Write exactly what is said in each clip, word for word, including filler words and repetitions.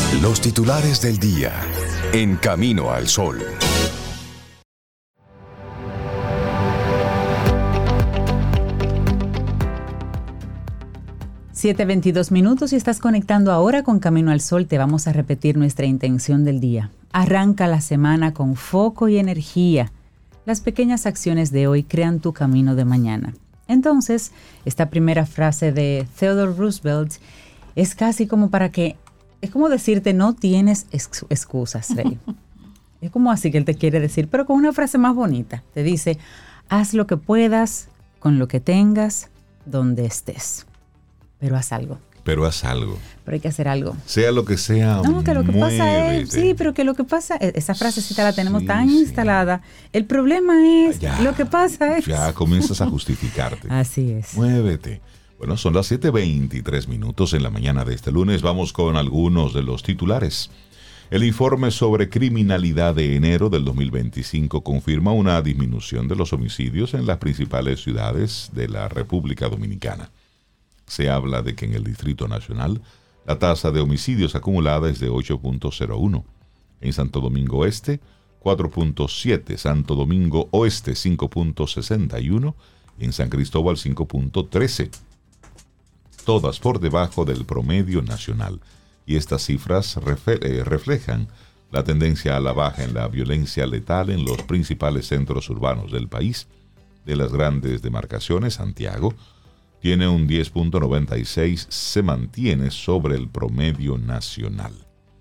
Los titulares del día en Camino al Sol. siete veintidós minutos y estás conectando ahora con Camino al Sol. Te vamos a repetir nuestra intención del día. Arranca la semana con foco y energía. Las pequeñas acciones de hoy crean tu camino de mañana. Entonces, esta primera frase de Theodore Roosevelt es casi como para que, es como decirte, no tienes ex- excusas, Rey. Es como así que él te quiere decir, pero con una frase más bonita. Te dice, haz lo que puedas, con lo que tengas, donde estés. Pero haz algo. Pero haz algo. Pero hay que hacer algo. Sea lo que sea, No, que lo que muévete. pasa es... Sí, pero que lo que pasa... Esa frasecita la tenemos Sí, tan sí. instalada. El problema es... Ya, lo que pasa es... Ya comienzas a justificarte. Así es. Muévete. Bueno, son las siete veintitrés minutos en la mañana de este lunes. Vamos con algunos de los titulares. El informe sobre criminalidad de enero del dos mil veinticinco confirma una disminución de los homicidios en las principales ciudades de la República Dominicana. Se habla de que en el Distrito Nacional la tasa de homicidios acumulada es de ocho punto cero uno. En Santo Domingo Este, cuatro punto siete. Santo Domingo Oeste, cinco punto sesenta y uno. Y en San Cristóbal, cinco punto trece. Todas por debajo del promedio nacional. Y estas cifras refe- eh, reflejan la tendencia a la baja en la violencia letal en los principales centros urbanos del país. De las grandes demarcaciones, Santiago tiene un diez punto noventa y seis, se mantiene sobre el promedio nacional.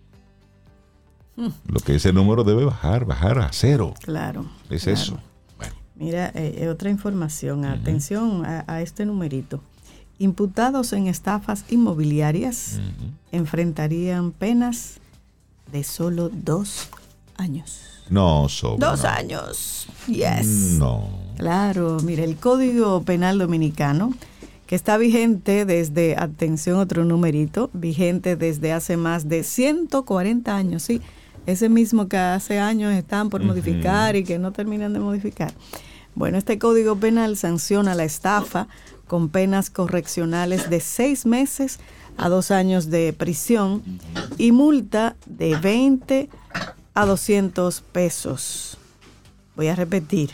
Mm. Lo que ese número debe bajar, bajar a cero. Claro. Es claro. eso. Bueno. Mira, eh, otra información, Uh-huh. atención a, a este numerito. Imputados en estafas inmobiliarias uh-huh. enfrentarían penas de solo dos años. No, sobra. Dos no. años. Yes. No. Claro, mira, el Código Penal Dominicano, que está vigente desde, atención, otro numerito, vigente desde hace más de ciento cuarenta años, sí, ese mismo que hace años están por uh-huh. modificar y que no terminan de modificar. Bueno, este Código Penal sanciona la estafa con penas correccionales de seis meses a dos años de prisión y multa de veinte a doscientos pesos. Voy a repetir,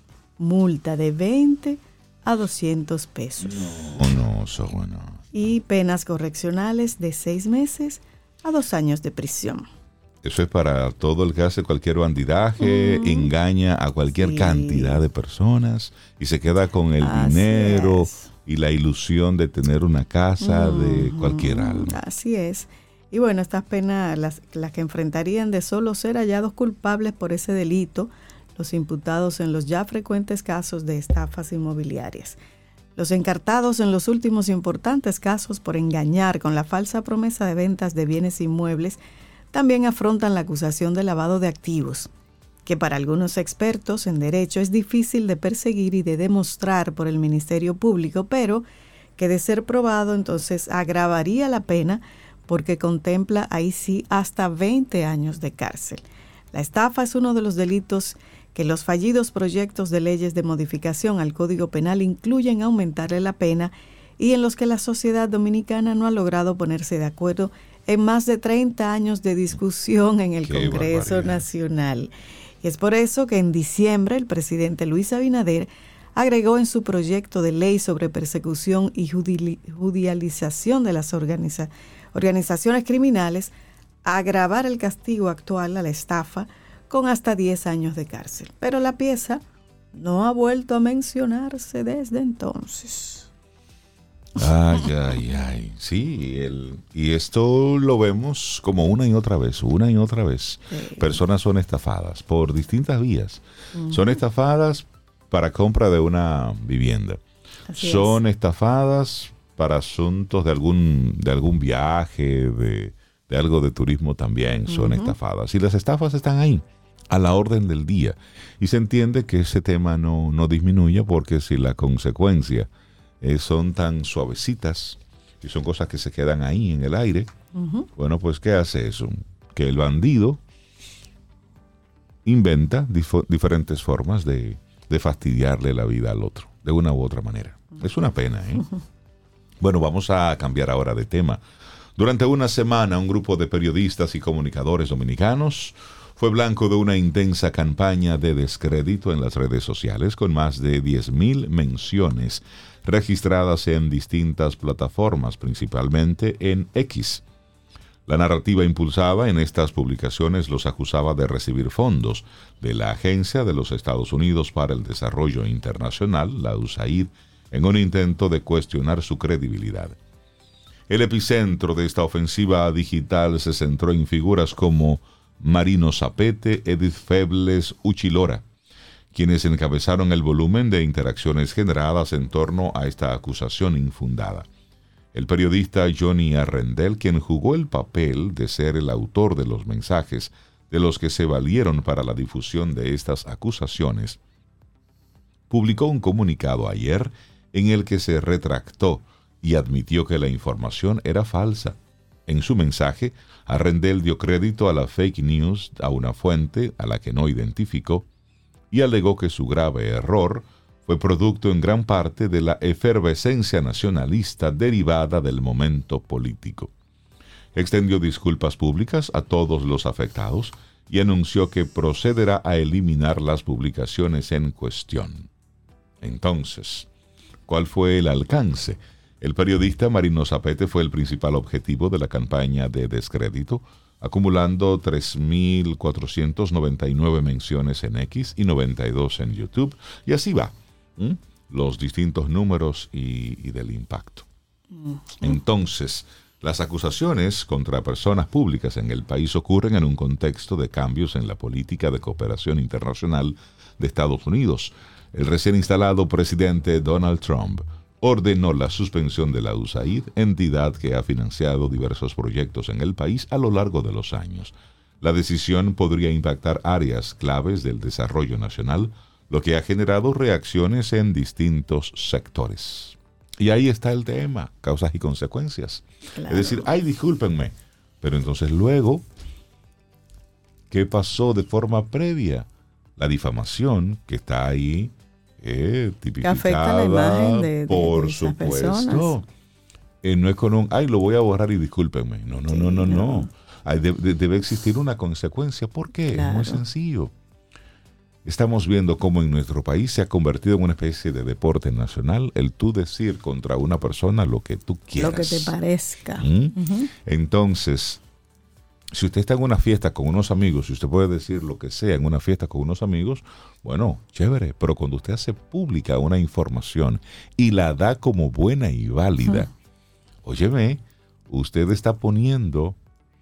multa de veinte a doscientos pesos. No, no, eso bueno. Y penas correccionales de seis meses a dos años de prisión. Eso es para todo el que hace cualquier bandidaje, mm. engaña a cualquier sí. cantidad de personas y se queda con el Así dinero es. Y la ilusión de tener una casa mm. de cualquier alma. Así es. Y bueno, estas penas, las, las que enfrentarían de solo ser hallados culpables por ese delito, los imputados en los ya frecuentes casos de estafas inmobiliarias. Los encartados en los últimos importantes casos por engañar con la falsa promesa de ventas de bienes inmuebles también afrontan la acusación de lavado de activos, que para algunos expertos en derecho es difícil de perseguir y de demostrar por el Ministerio Público, pero que de ser probado entonces agravaría la pena porque contempla ahí sí hasta veinte años de cárcel. La estafa es uno de los delitos que los fallidos proyectos de leyes de modificación al Código Penal incluyen aumentarle la pena y en los que la sociedad dominicana no ha logrado ponerse de acuerdo en más de treinta años de discusión en el Qué Congreso barbaridad. Nacional. Y es por eso que en diciembre el presidente Luis Abinader agregó en su proyecto de ley sobre persecución y judicialización de las organiza- organizaciones criminales a agravar el castigo actual a la estafa con hasta diez años de cárcel. Pero la pieza no ha vuelto a mencionarse desde entonces. Ay, ay, ay. Sí, el, y esto lo vemos como una y otra vez, una y otra vez. Sí. Personas son estafadas por distintas vías. Uh-huh. Son estafadas para compra de una vivienda. Así son es. estafadas para asuntos de algún, de algún viaje, de, de algo de turismo también. Son uh-huh. estafadas. Y las estafas están ahí, a la orden del día. Y se entiende que ese tema no, no disminuye porque si la consecuencia eh, son tan suavecitas y son cosas que se quedan ahí en el aire, uh-huh. bueno, pues ¿qué hace eso? Que el bandido inventa dif- diferentes formas de, de fastidiarle la vida al otro, de una u otra manera. Uh-huh. Es una pena, ¿eh? Uh-huh. Bueno, vamos a cambiar ahora de tema. Durante una semana, un grupo de periodistas y comunicadores dominicanos fue blanco de una intensa campaña de descrédito en las redes sociales con más de diez mil menciones registradas en distintas plataformas, principalmente en X. La narrativa impulsada en estas publicaciones los acusaba de recibir fondos de la Agencia de los Estados Unidos para el Desarrollo Internacional, la U S A I D, en un intento de cuestionar su credibilidad. El epicentro de esta ofensiva digital se centró en figuras como Marino Zapete, Edith Febles, Uchi Lora, quienes encabezaron el volumen de interacciones generadas en torno a esta acusación infundada. El periodista Johnny Arrendel, quien jugó el papel de ser el autor de los mensajes de los que se valieron para la difusión de estas acusaciones, publicó un comunicado ayer en el que se retractó y admitió que la información era falsa. En su mensaje, Arrendel dio crédito a la fake news a una fuente a la que no identificó y alegó que su grave error fue producto en gran parte de la efervescencia nacionalista derivada del momento político. Extendió disculpas públicas a todos los afectados y anunció que procederá a eliminar las publicaciones en cuestión. Entonces, ¿cuál fue el alcance? El periodista Marino Zapete fue el principal objetivo de la campaña de descrédito, acumulando tres mil cuatrocientas noventa y nueve menciones en X y noventa y dos en YouTube. Y así va, ¿Mm? los distintos números y, y del impacto. Entonces, las acusaciones contra personas públicas en el país ocurren en un contexto de cambios en la política de cooperación internacional de Estados Unidos. El recién instalado presidente Donald Trump ordenó la suspensión de la U S A I D, entidad que ha financiado diversos proyectos en el país a lo largo de los años. La decisión podría impactar áreas claves del desarrollo nacional, lo que ha generado reacciones en distintos sectores. Y ahí está el tema, causas y consecuencias. Claro. Es decir, ay, discúlpenme, pero entonces luego, ¿qué pasó de forma previa? La difamación que está ahí, Eh, tipificada, que afecta la imagen de, de, por de supuesto. Eh, no es con un, ay, lo voy a borrar y discúlpenme. No, no, sí, no, no, no. no. Hay de, de, debe existir una consecuencia. ¿Por qué? Claro. Es muy sencillo. Estamos viendo cómo en nuestro país se ha convertido en una especie de deporte nacional el tú decir contra una persona lo que tú quieras. Lo que te parezca. ¿Mm? Uh-huh. Entonces, si usted está en una fiesta con unos amigos, si usted puede decir lo que sea en una fiesta con unos amigos, bueno, chévere, pero cuando usted hace pública una información y la da como buena y válida, uh-huh. óyeme, usted está poniendo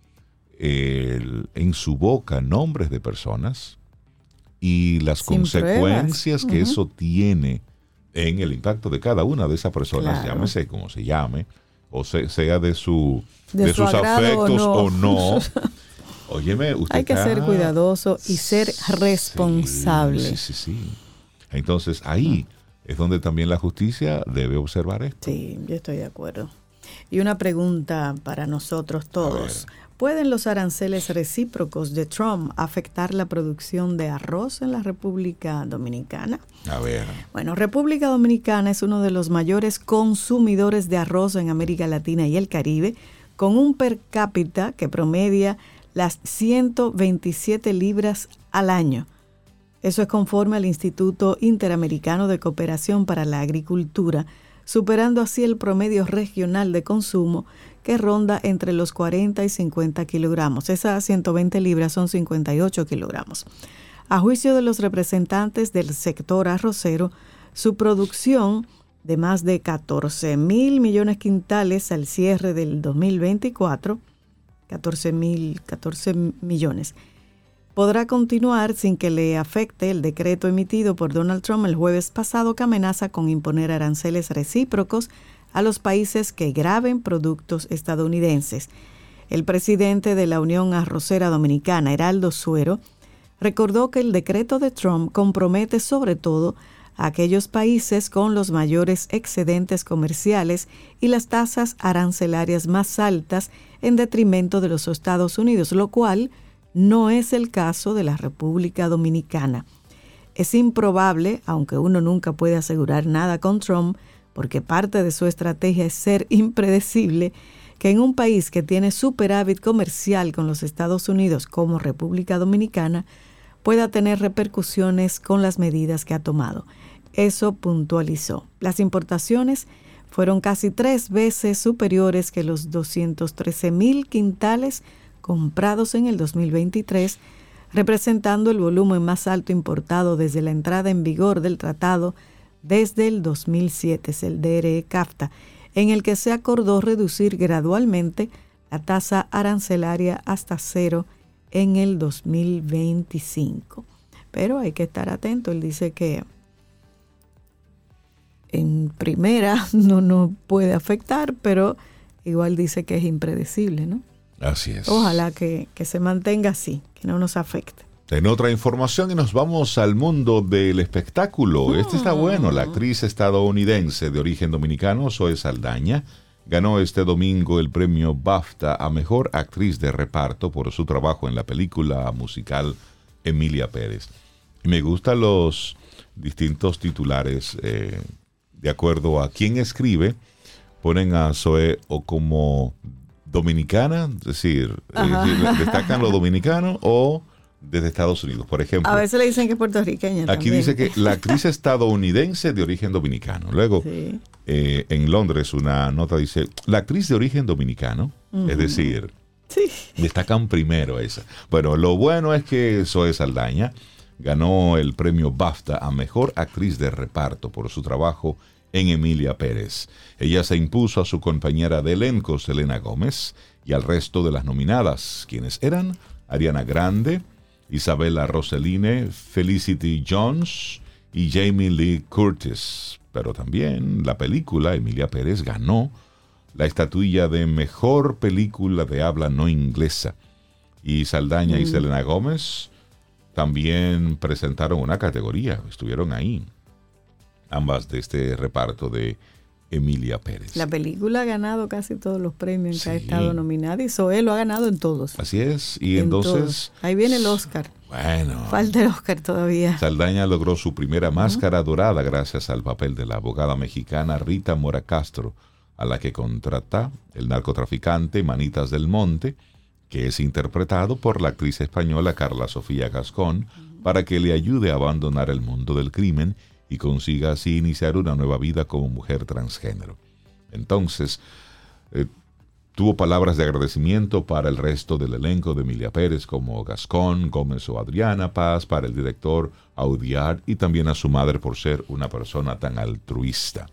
el, en su boca nombres de personas y las Sin consecuencias uh-huh. que eso tiene en el impacto de cada una de esas personas, claro. llámese como se llame, o se, sea de su de, de su sus afectos o no. O no. Óyeme, usted hay que está... ser cuidadoso y ser sí, responsable. Sí, sí, sí. Entonces ahí es donde también la justicia debe observar esto. Sí, yo estoy de acuerdo. Y una pregunta para nosotros todos. ¿Pueden los aranceles recíprocos de Trump afectar la producción de arroz en la República Dominicana? A ver. Bueno, República Dominicana es uno de los mayores consumidores de arroz en América Latina y el Caribe, con un per cápita que promedia las ciento veintisiete libras al año. Eso es conforme al Instituto Interamericano de Cooperación para la Agricultura, superando así el promedio regional de consumo que ronda entre los cuarenta y cincuenta kilogramos. Esas ciento veinte libras son cincuenta y ocho kilogramos. A juicio de los representantes del sector arrocero, su producción de más de catorce mil millones quintales al cierre del dos mil veinticuatro, catorce mil, catorce millones, podrá continuar sin que le afecte el decreto emitido por Donald Trump el jueves pasado que amenaza con imponer aranceles recíprocos a los países que graben productos estadounidenses. El presidente de la Unión Arrocera Dominicana, Heraldo Suero, recordó que el decreto de Trump compromete sobre todo a aquellos países con los mayores excedentes comerciales y las tasas arancelarias más altas en detrimento de los Estados Unidos, lo cual no es el caso de la República Dominicana. Es improbable, aunque uno nunca puede asegurar nada con Trump, porque parte de su estrategia es ser impredecible, que en un país que tiene superávit comercial con los Estados Unidos como República Dominicana pueda tener repercusiones con las medidas que ha tomado. Eso puntualizó. Las importaciones fueron casi tres veces superiores que los doscientos trece mil quintales comprados en el dos mil veintitrés, representando el volumen más alto importado desde la entrada en vigor del tratado desde el dos mil siete, es el D R E CAFTA, en el que se acordó reducir gradualmente la tasa arancelaria hasta cero en el dos mil veinticinco. Pero hay que estar atento. Él dice que en primera no nos puede afectar, pero igual dice que es impredecible, ¿no? Así es. Ojalá que, que se mantenga así, que no nos afecte. En otra información, y nos vamos al mundo del espectáculo. Este está bueno. La actriz estadounidense de origen dominicano, Zoe Saldaña, ganó este domingo el premio BAFTA a Mejor Actriz de Reparto por su trabajo en la película musical Emilia Pérez. Y me gustan los distintos titulares. Eh, de acuerdo a quién escribe, ponen a Zoe o como dominicana, es decir, eh, destacan lo dominicano o desde Estados Unidos, por ejemplo. A veces le dicen que es puertorriqueña Aquí también. dice que la actriz estadounidense de origen dominicano. Luego, sí. eh, en Londres, una nota dice, la actriz de origen dominicano, uh-huh. es decir, sí. destacan primero esa. Bueno, lo bueno es que Zoe Saldaña ganó el premio BAFTA a Mejor Actriz de Reparto por su trabajo en Emilia Pérez. Ella se impuso a su compañera de elenco, Selena Gómez, y al resto de las nominadas, quienes eran Ariana Grande, Isabella Rossellini, Felicity Jones y Jamie Lee Curtis. Pero también la película Emilia Pérez ganó la estatuilla de Mejor Película de Habla No Inglesa. Y Saldaña mm. y Selena Gómez también presentaron una categoría, estuvieron ahí, ambas de este reparto de Emilia Pérez. La película ha ganado casi todos los premios en sí. que ha estado nominada y Zoe lo ha ganado en todos. Así es, y en entonces... Todos. Ahí viene el Oscar. Bueno. Falta el Oscar todavía. Saldaña logró su primera uh-huh. máscara dorada gracias al papel de la abogada mexicana Rita Mora Castro, a la que contrata el narcotraficante Manitas del Monte, que es interpretado por la actriz española Carla Sofía Gascón, uh-huh. para que le ayude a abandonar el mundo del crimen y consiga así iniciar una nueva vida como mujer transgénero. Entonces, eh, tuvo palabras de agradecimiento para el resto del elenco de Emilia Pérez, como Gascón, Gómez o Adriana Paz, para el director Audiard y también a su madre por ser una persona tan altruista.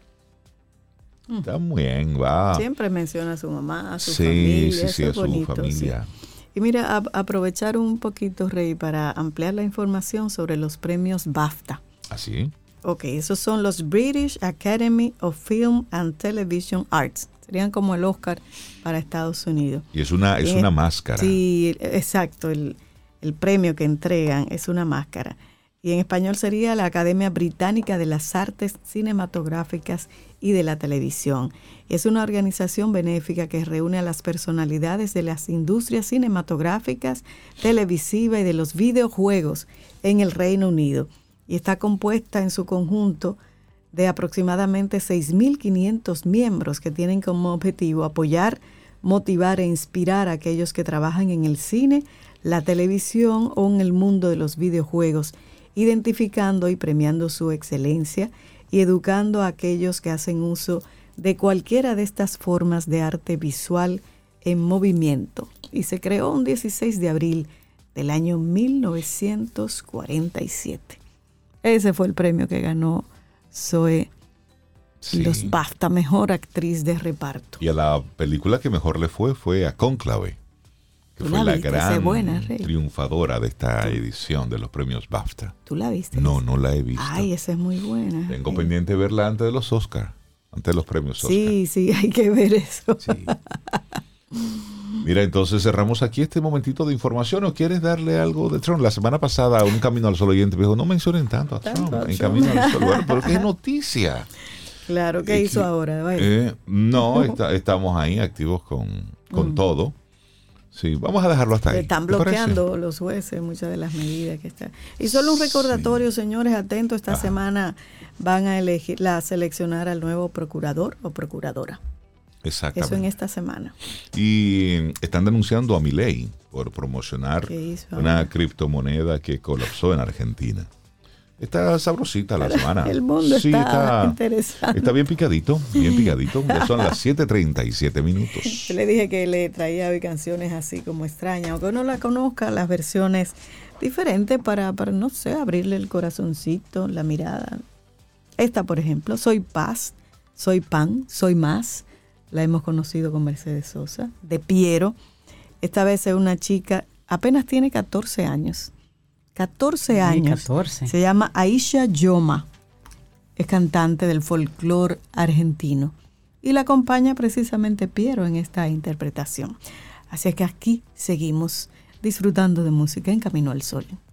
Mm. Está muy bien, va. Siempre menciona a su mamá, a su sí, familia. Sí, sí, a su bonito, familia. Sí. Y mira, a, aprovechar un poquito, Rey, para ampliar la información sobre los premios BAFTA. ¿Así? Ok, esos son los British Academy of Film and Television Arts. Serían como el Oscar para Estados Unidos. Y es una, es eh, una máscara. Sí, exacto. El, el premio que entregan es una máscara. Y en español sería la Academia Británica de las Artes Cinematográficas y de la Televisión. Es una organización benéfica que reúne a las personalidades de las industrias cinematográficas, televisivas y de los videojuegos en el Reino Unido. Y está compuesta en su conjunto de aproximadamente seis mil quinientos miembros que tienen como objetivo apoyar, motivar e inspirar a aquellos que trabajan en el cine, la televisión o en el mundo de los videojuegos, identificando y premiando su excelencia y educando a aquellos que hacen uso de cualquiera de estas formas de arte visual en movimiento. Y se creó un dieciséis de abril del año mil novecientos cuarenta y siete. Ese fue el premio que ganó Zoe, sí. los BAFTA, Mejor Actriz de Reparto. Y a la película que mejor le fue fue a Cónclave, que fue la, la gran buena, triunfadora de esta ¿Tú? edición de los premios BAFTA. ¿Tú la viste? No, no la he visto. Ay, esa es muy buena. Tengo eh. pendiente de verla antes de los Oscar, antes de los premios Oscar. Sí, sí, hay que ver eso. Sí. Mira, entonces cerramos aquí este momentito de información. ¿O quieres darle algo de Trump? La semana pasada, un Camino al Sol oyente me dijo, no mencionen tanto a Trump, tanto en Trump. Camino al Sol, bueno, pero qué noticia. Claro, ¿qué eh, hizo que, ahora? Eh, no, está, estamos ahí activos con, con mm. todo. Sí, vamos a dejarlo hasta ahí. Están bloqueando los jueces muchas de las medidas que están. Y solo un recordatorio, sí. señores, atentos, esta Ajá. semana van a elegir, la seleccionar al nuevo procurador o procuradora. Exactamente. Eso en esta semana. Y están denunciando a Milei por promocionar una criptomoneda que colapsó en Argentina. Está sabrosita la semana. El mundo sí, está, está interesante. Está bien picadito, bien picadito. Ya son las siete treinta y siete minutos. Yo le dije que le traía hoy canciones así como extrañas, aunque uno la conozca, las versiones diferentes para, para, no sé, abrirle el corazoncito, la mirada. Esta, por ejemplo, Soy Paz, Soy Pan, Soy Más. La hemos conocido con Mercedes Sosa, de Piero. Esta vez es una chica, apenas tiene catorce años. catorce años. catorce. Se llama Aisha Yoma. Es cantante del folclore argentino. Y la acompaña precisamente Piero en esta interpretación. Así que aquí seguimos disfrutando de música en Camino al Sol.